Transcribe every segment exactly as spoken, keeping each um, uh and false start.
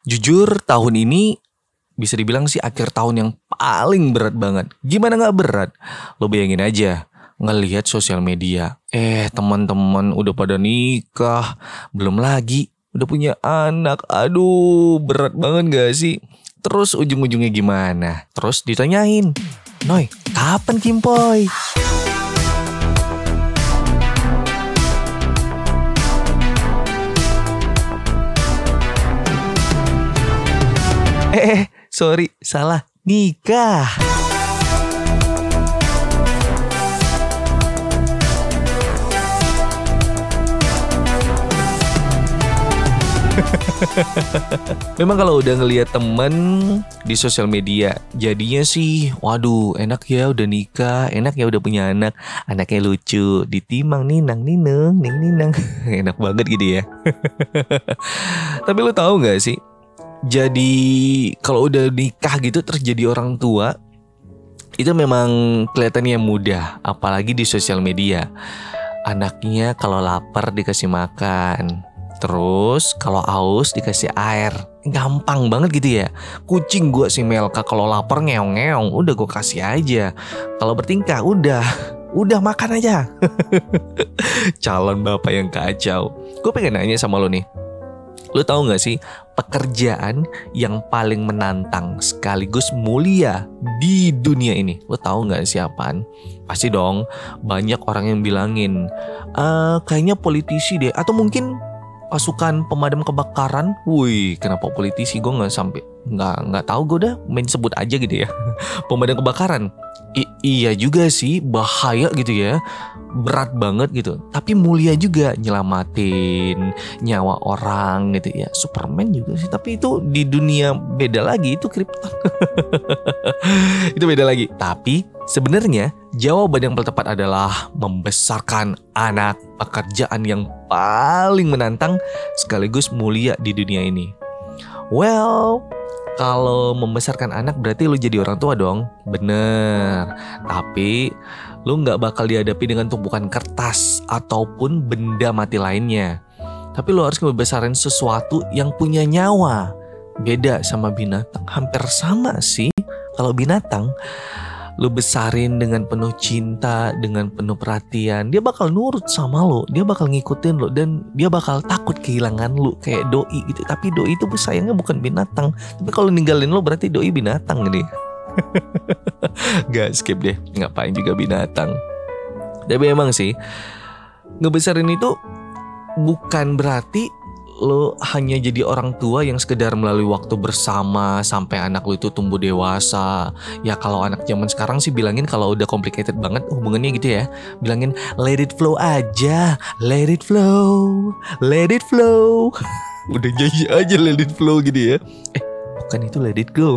Jujur tahun ini bisa dibilang sih akhir tahun yang paling berat banget. Gimana gak berat? Lo bayangin aja ngelihat sosial media. Eh teman-teman udah pada nikah. Belum lagi udah punya anak. Aduh berat banget gak sih? Terus ujung-ujungnya gimana? Terus ditanyain, Noy kapan Kimpoy? Eh, eh, sorry, salah. Nikah. Memang kalau udah ngelihat temen di sosial media, jadinya sih, waduh, enak ya udah nikah, enak ya udah punya anak, anaknya lucu, ditimang ninang nineng, ning ninang, enak banget gitu ya. Tapi lo tahu nggak sih? Jadi kalau udah nikah gitu terus jadi orang tua, itu memang kelihatannya mudah, apalagi di sosial media. Anaknya kalau lapar dikasih makan, terus kalau haus dikasih air. Gampang banget gitu ya. Kucing gua si Melka kalau lapar ngeong-ngeong, udah gua kasih aja. Kalau bertingkah udah Udah makan aja. Calon bapak yang kacau. Gue pengen nanya sama lo nih, lo tahu gak sih pekerjaan yang paling menantang sekaligus mulia di dunia ini? Lo tahu gak sih apaan? Pasti dong banyak orang yang bilangin e, kayaknya politisi deh, atau mungkin pasukan pemadam kebakaran. Wih, kenapa politisi? Gue nggak sampai nggak nggak tahu, gue udah main sebut aja gitu ya. Pemadam kebakaran. I- iya juga sih, bahaya gitu ya, berat banget gitu. Tapi mulia juga, nyelamatin nyawa orang gitu ya. Superman juga sih, tapi itu di dunia beda lagi, itu Krypton. Itu beda lagi. Tapi sebenarnya jawaban yang paling tepat adalah membesarkan anak, pekerjaan yang paling menantang sekaligus mulia di dunia ini. Well, kalau membesarkan anak berarti lu jadi orang tua dong. Bener. Tapi lu gak bakal dihadapi dengan tumpukan kertas ataupun benda mati lainnya. Tapi lu harus ngebesarin sesuatu yang punya nyawa. Beda sama binatang, hampir sama sih. Kalau binatang lu besarin dengan penuh cinta, dengan penuh perhatian, dia bakal nurut sama lo, dia bakal ngikutin lo, dan dia bakal takut kehilangan lo, kayak doi gitu. Tapi doi itu sayangnya bukan binatang. Tapi kalau ninggalin lo berarti doi binatang nih. Gak, skip deh, ngapain juga binatang. Tapi emang sih ngebesarin itu bukan berarti lo hanya jadi orang tua yang sekedar melalui waktu bersama sampai anak lo itu tumbuh dewasa. Ya kalau anak zaman sekarang sih bilangin, kalau udah complicated banget hubungannya gitu ya, bilangin let it flow aja, let it flow, let it flow. Udah janji aja let it flow gitu ya. Eh bukan, itu let it go.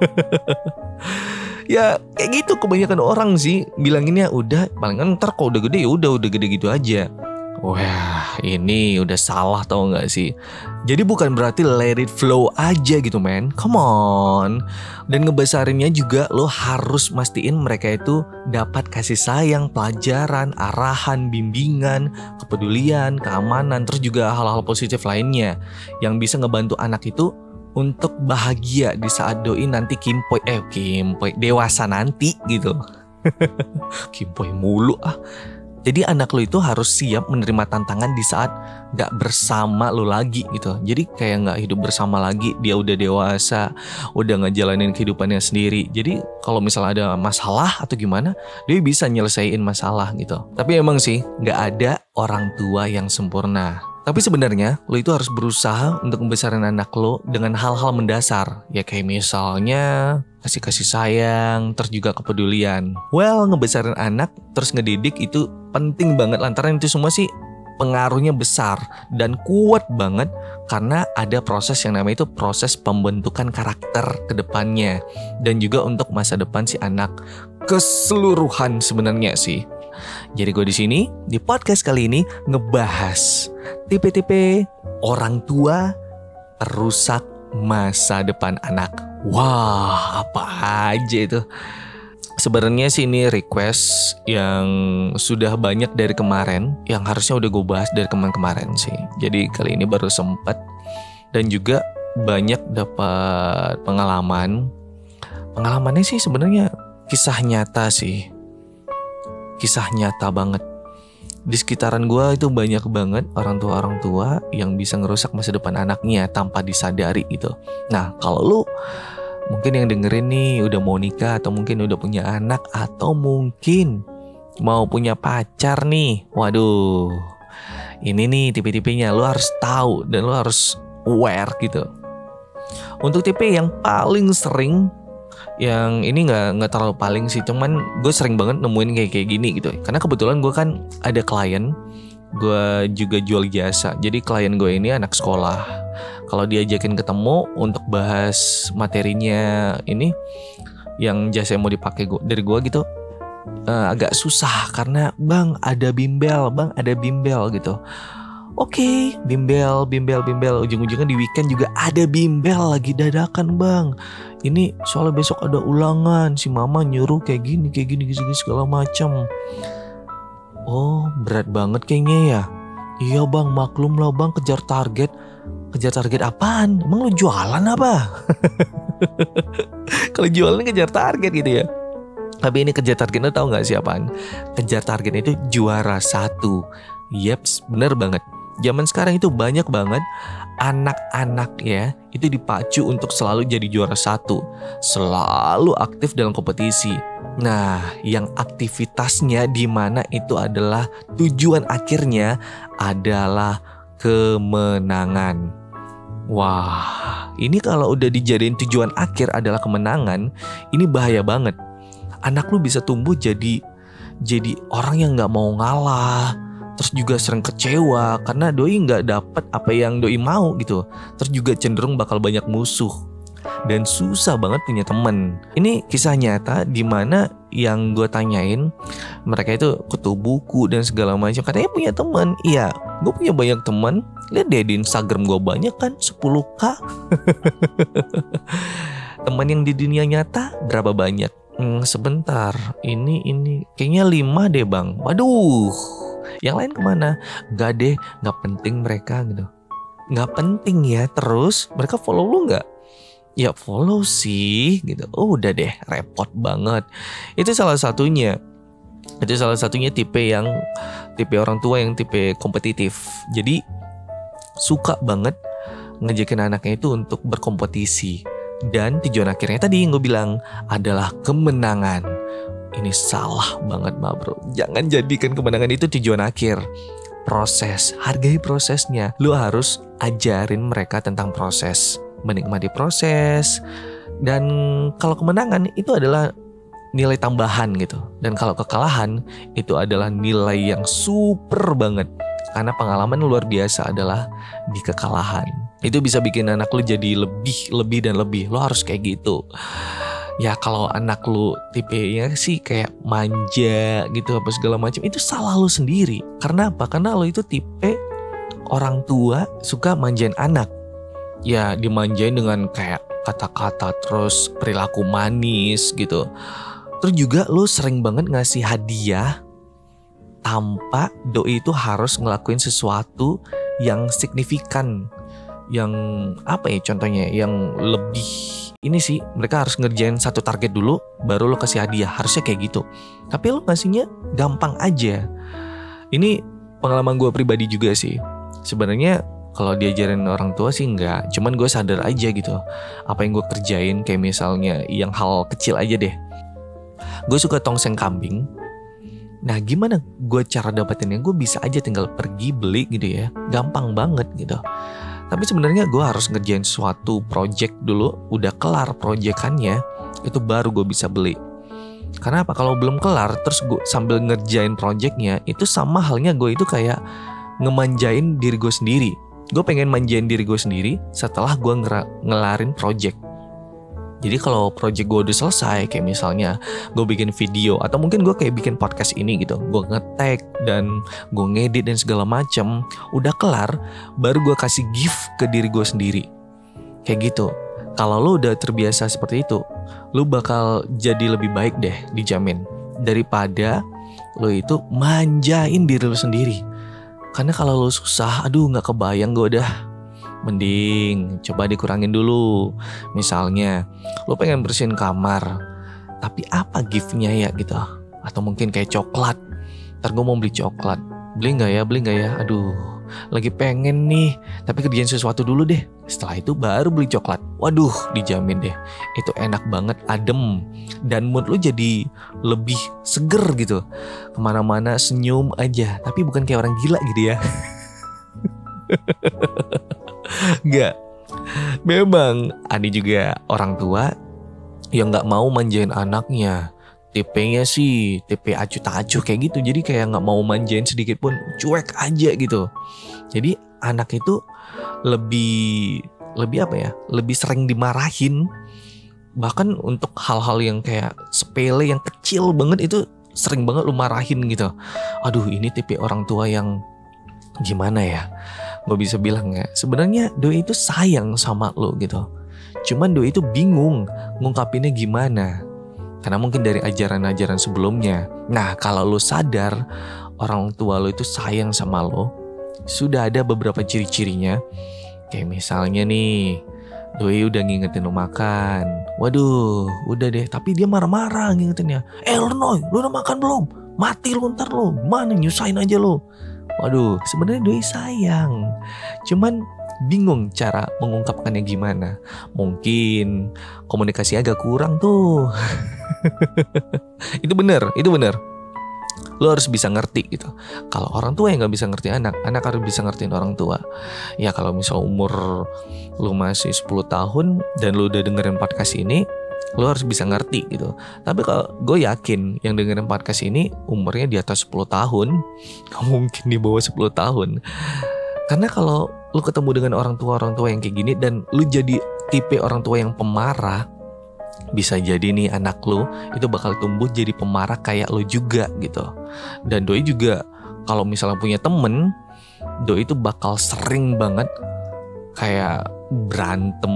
Ya kayak gitu kebanyakan orang sih bilanginnya, udah palingan ntar kalau udah gede ya udah udah gede gitu aja. Wah, ini udah salah tau gak sih? Jadi bukan berarti let it flow aja gitu men. Come on. Dan ngebesarinnya juga lo harus mastiin mereka itu dapat kasih sayang, pelajaran, arahan, bimbingan, kepedulian, keamanan, terus juga hal-hal positif lainnya yang bisa ngebantu anak itu untuk bahagia di saat doi nanti kimpoy, eh kimpoy, dewasa nanti gitu. Kimpoy mulu ah. Jadi anak lo itu harus siap menerima tantangan di saat gak bersama lo lagi gitu. Jadi kayak gak hidup bersama lagi, dia udah dewasa, udah ngejalanin kehidupannya sendiri. Jadi kalau misalnya ada masalah atau gimana, dia bisa nyelesain masalah gitu. Tapi emang sih gak ada orang tua yang sempurna. Tapi sebenarnya lo itu harus berusaha untuk membesarin anak lo dengan hal-hal mendasar. Ya kayak misalnya kasih-kasih sayang, terus juga kepedulian. Well, ngebesarin anak terus ngedidik itu penting banget, lantaran itu semua sih pengaruhnya besar dan kuat banget. Karena ada proses yang namanya itu proses pembentukan karakter ke depannya, dan juga untuk masa depan si anak keseluruhan sebenarnya sih. Jadi gue di sini di podcast kali ini ngebahas tipe-tipe orang tua perusak masa depan anak. Wah, apa aja itu? Sebenarnya sih ini request yang sudah banyak dari kemarin, yang harusnya udah gue bahas dari kemarin-kemarin sih. Jadi kali ini baru sempet. Dan juga banyak dapat pengalaman. Pengalamannya sih sebenarnya kisah nyata sih. Kisah nyata banget. Di sekitaran gue itu banyak banget orang tua-orang tua yang bisa ngerusak masa depan anaknya tanpa disadari gitu. Nah, kalau lu mungkin yang dengerin nih udah mau nikah atau mungkin udah punya anak atau mungkin mau punya pacar nih. Waduh, ini nih tipe-tipenya lu harus tahu dan lu harus aware gitu. Untuk tipe yang paling sering, yang ini nggak nggak terlalu paling sih, cuman gue sering banget nemuin kayak kayak gini gitu. Karena kebetulan gue kan ada klien, gue juga jual jasa. Jadi klien gue ini anak sekolah. Kalau diajakin ketemu untuk bahas materinya ini, yang jasa yang mau dipakai gua, dari gue gitu, uh, agak susah karena bang ada bimbel, bang ada bimbel gitu. Oke, okay, bimbel, bimbel, bimbel. Ujung-ujungnya di weekend juga ada bimbel lagi dadakan bang. Ini soalnya besok ada ulangan. Si mama nyuruh kayak gini, kayak gini, gini, segala macam. Oh, berat banget kayaknya ya. Iya bang, maklum lah bang, kejar target. Kejar target apaan? Emang lu jualan apa? Kalau jualan kejar target gitu ya. Tapi ini kejar target, lu tahu gak sih apaan? Kejar target itu juara satu. Yeps, bener banget. Zaman sekarang itu banyak banget anak-anak ya, itu dipacu untuk selalu jadi juara satu, selalu aktif dalam kompetisi. Nah, yang aktivitasnya di mana itu adalah tujuan akhirnya adalah kemenangan. Wah, ini kalau udah dijadiin tujuan akhir adalah kemenangan, ini bahaya banget. Anak lu bisa tumbuh jadi jadi orang yang nggak mau ngalah. Terus juga sering kecewa karena doi gak dapet apa yang doi mau gitu. Terus juga cenderung bakal banyak musuh dan susah banget punya temen. Ini kisah nyata dimana yang gue tanyain, mereka itu kutu buku dan segala macam, katanya punya teman. Iya, gue punya banyak teman. Lihat deh di Instagram gue banyak kan, sepuluh ribu. Teman yang di dunia nyata berapa banyak? Hmm, sebentar, ini ini kayaknya lima deh bang. Waduh, yang lain kemana? Gak deh, gak penting mereka gitu. Gak penting ya. Terus mereka follow lu gak? Ya follow sih gitu. Oh udah deh, repot banget. Itu salah satunya. Itu salah satunya tipe yang tipe orang tua yang tipe kompetitif. Jadi suka banget ngejakin anaknya itu untuk berkompetisi. Dan tujuan akhirnya tadi yang gue bilang adalah kemenangan. Ini salah banget ma bro. Jangan jadikan kemenangan itu tujuan akhir. Proses, hargai prosesnya. Lu harus ajarin mereka tentang proses, menikmati proses. Dan kalau kemenangan itu adalah nilai tambahan gitu. Dan kalau kekalahan itu adalah nilai yang super banget. Karena pengalaman luar biasa adalah di kekalahan. Itu bisa bikin anak lu jadi lebih, lebih dan lebih. Lu harus kayak gitu. Ya kalau anak lu tipenya sih kayak manja gitu apa segala macam, itu salah lu sendiri. Karena apa? Karena lu itu tipe orang tua suka manjain anak. Ya dimanjain dengan kayak kata-kata, terus perilaku manis gitu. Terus juga lu sering banget ngasih hadiah tanpa doi itu harus ngelakuin sesuatu yang signifikan. Yang apa ya contohnya, yang lebih ini sih, mereka harus ngerjain satu target dulu baru lo kasih hadiah, harusnya kayak gitu. Tapi lo ngasihnya gampang aja. Ini pengalaman gue pribadi juga sih. Sebenarnya kalau diajarin orang tua sih enggak, cuman gue sadar aja gitu apa yang gue kerjain. Kayak misalnya yang hal kecil aja deh, gue suka tongseng kambing. Nah gimana gue cara dapetinnya? Gue bisa aja tinggal pergi beli gitu ya, gampang banget gitu. Tapi sebenarnya gue harus ngerjain suatu project dulu, udah kelar projectannya, itu baru gue bisa beli. Karena apa? Kalau belum kelar, terus gue sambil ngerjain projectnya, itu sama halnya gue itu kayak ngemanjain diri gue sendiri. Gue pengen manjain diri gue sendiri setelah gue ngelarin project. Jadi kalau project gue udah selesai, kayak misalnya gue bikin video atau mungkin gue kayak bikin podcast ini gitu, gue nge-tag dan gue ngedit dan segala macam, udah kelar, baru gue kasih gift ke diri gue sendiri. Kayak gitu. Kalau lo udah terbiasa seperti itu, lo bakal jadi lebih baik deh, dijamin. Daripada lo itu manjain diri lo sendiri. Karena kalau lo susah, aduh nggak kebayang gue udah Mending coba dikurangin dulu. Misalnya lo pengen bersihin kamar, tapi apa giftnya ya gitu. Atau mungkin kayak coklat. Ntar gue mau beli coklat, beli gak ya, beli gak ya. Aduh, lagi pengen nih, tapi kerjain sesuatu dulu deh. Setelah itu baru beli coklat. Waduh, dijamin deh, itu enak banget, adem. Dan mood lo jadi lebih seger gitu. Kemana-mana senyum aja, tapi bukan kayak orang gila gitu ya. Enggak. Memang ada juga orang tua yang gak mau manjain anaknya. Tipenya sih tipe acuh tak acuh kayak gitu. Jadi kayak gak mau manjain sedikit pun, cuek aja gitu. Jadi anak itu lebih Lebih apa ya, lebih sering dimarahin. Bahkan untuk hal-hal yang kayak sepele, yang kecil banget itu sering banget lu marahin gitu. Aduh, ini tipe orang tua yang gimana ya, gue bisa bilang ya, sebenarnya doi itu sayang sama lo gitu. Cuman doi itu bingung ngungkapinnya gimana, karena mungkin dari ajaran-ajaran sebelumnya. Nah, kalau lo sadar orang tua lo itu sayang sama lo, sudah ada beberapa ciri-cirinya. Kayak misalnya nih, doi udah ngingetin lo makan. Waduh, udah deh, tapi dia marah-marah ngingetinnya. Eh Lernoy, lo udah makan belum? Mati lo ntar lo, mana nyusahin aja lo. Waduh, sebenarnya doi sayang. Cuman bingung cara mengungkapkannya gimana. Mungkin komunikasi agak kurang tuh. Itu bener, itu bener. Lo harus bisa ngerti gitu. Kalau orang tua yang gak bisa ngerti anak, anak harus bisa ngertiin orang tua. Ya kalau misal umur lo masih sepuluh tahun dan lo udah dengerin podcast ini, lo harus bisa ngerti gitu. Tapi kalau gue yakin yang dengerin podcast ini umurnya di atas sepuluh tahun, gak mungkin di bawah sepuluh tahun. Karena kalau lo ketemu dengan orang tua-orang tua yang kayak gini dan lo jadi tipe orang tua yang pemarah, bisa jadi nih anak lo itu bakal tumbuh jadi pemarah kayak lo juga gitu. Dan doi juga kalau misalnya punya temen, doi itu bakal sering banget kayak berantem,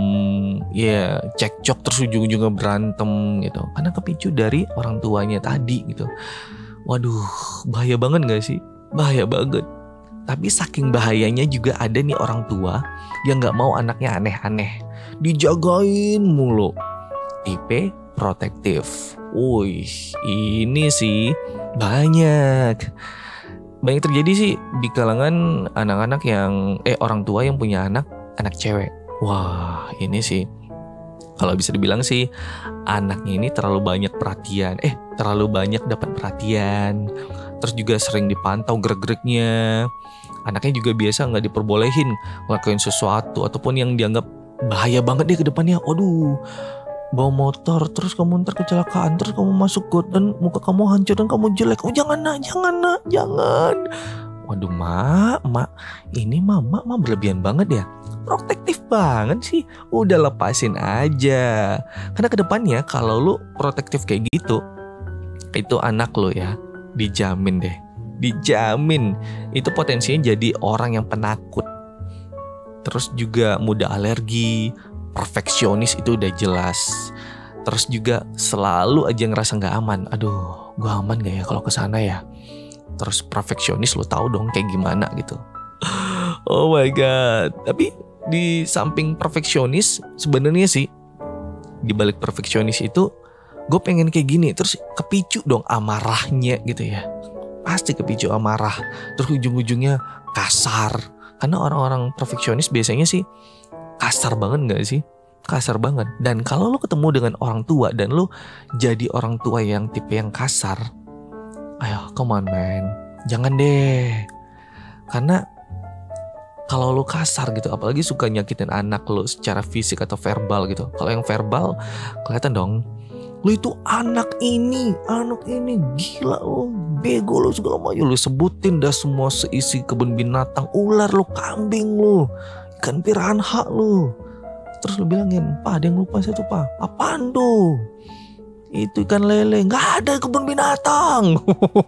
ya cekcok terus ujung-ujungnya berantem gitu. Karena kepicu dari orang tuanya tadi gitu. Waduh, bahaya banget gak sih? Bahaya banget. Tapi saking bahayanya juga ada nih orang tua yang gak mau anaknya aneh-aneh, dijagain mulu. Tipe protektif. Wih, ini sih banyak Banyak terjadi sih di kalangan anak-anak yang Eh orang tua yang punya anak Anak cewek. Wah, ini sih kalau bisa dibilang sih anaknya ini terlalu banyak perhatian. Eh terlalu banyak dapat perhatian. Terus juga sering dipantau gerak-geriknya. Anaknya juga biasa gak diperbolehin ngelakuin sesuatu ataupun yang dianggap bahaya banget deh ke depannya. Waduh, bawa motor terus kamu ntar kecelakaan, terus kamu masuk got dan muka kamu hancur dan kamu jelek. Oh jangan nak, jangan nak, jangan. Waduh mak, mak ini mama mak berlebihan banget ya. Protektif banget sih. Udah lepasin aja. Karena kedepannya kalau lu protektif kayak gitu, itu anak lu ya dijamin deh, dijamin itu potensinya jadi orang yang penakut. Terus juga mudah alergi, perfeksionis itu udah jelas. Terus juga selalu aja ngerasa gak aman. Aduh, gue aman gak ya kalau kesana ya. Terus perfeksionis lo tahu dong kayak gimana gitu. Oh my god. Tapi di samping perfeksionis, sebenarnya sih di balik perfeksionis itu gue pengen kayak gini. Terus kepicu dong amarahnya gitu ya. Pasti kepicu amarah. Terus ujung-ujungnya kasar. Karena orang-orang perfeksionis biasanya sih kasar banget gak sih? Kasar banget. Dan kalau lo ketemu dengan orang tua dan lo jadi orang tua yang tipe yang kasar, ayo come on man, jangan deh. Karena kalau lo kasar gitu, apalagi suka nyakitin anak lo secara fisik atau verbal gitu. Kalau yang verbal kelihatan dong, lo itu anak ini, anak ini gila lo, bego lo segala macam. Lo sebutin dah semua seisi kebun binatang, ular lo, kambing lo, ikan piranha lo. Terus lo bilangin, "Pak, ada yang lupa satu pak." "Apaan tuh?" "Itu ikan lele." "Nggak ada kebun binatang."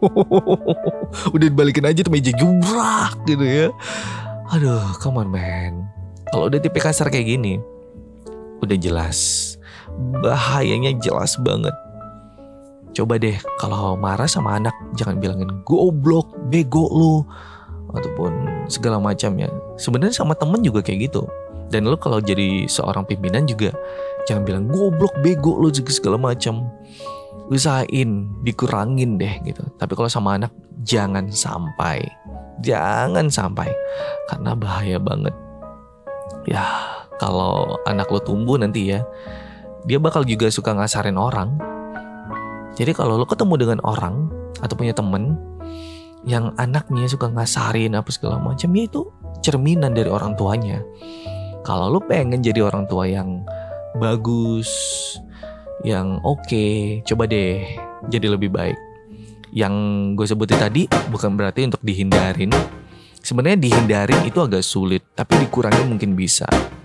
Udah dibalikin aja tuh meja jubrak gitu ya. Aduh, come on man. Kalau udah tipe kasar kayak gini, udah jelas bahayanya jelas banget. Coba deh kalau marah sama anak, jangan bilangin goblok, bego lu, ataupun segala macam ya. Sebenarnya sama temen juga kayak gitu. Dan lo kalau jadi seorang pimpinan juga jangan bilang goblok, bego lo juga segala macam. Usahain dikurangin deh gitu. Tapi kalau sama anak jangan sampai, jangan sampai, karena bahaya banget. Ya kalau anak lo tumbuh nanti ya, dia bakal juga suka ngasarin orang. Jadi kalau lo ketemu dengan orang atau punya temen yang anaknya suka ngasarin apa segala macam, ya itu cerminan dari orang tuanya. Kalau lo pengen jadi orang tua yang bagus, yang oke, okay, coba deh jadi lebih baik. Yang gue sebutin tadi bukan berarti untuk dihindarin. Sebenarnya dihindarin itu agak sulit, tapi dikurangi mungkin bisa.